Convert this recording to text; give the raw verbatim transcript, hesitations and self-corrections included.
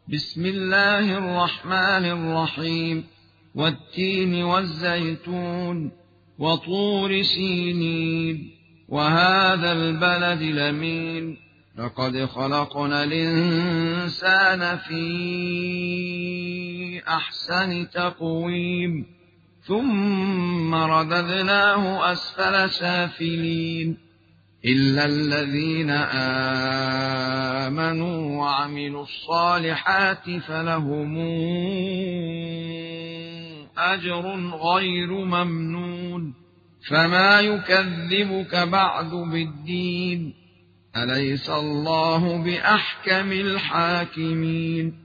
بسم الله الرحمن الرحيم والتين والزيتون وطور سينين وهذا البلد الأمين لقد خلقنا الإنسان في أحسن تقويم ثم رددناه أسفل سافلين إلا الذين آمنوا وعملوا الصالحات فلهم أجر غير ممنون فما يكذبك بعد بالدين أليس الله بأحكم الحاكمين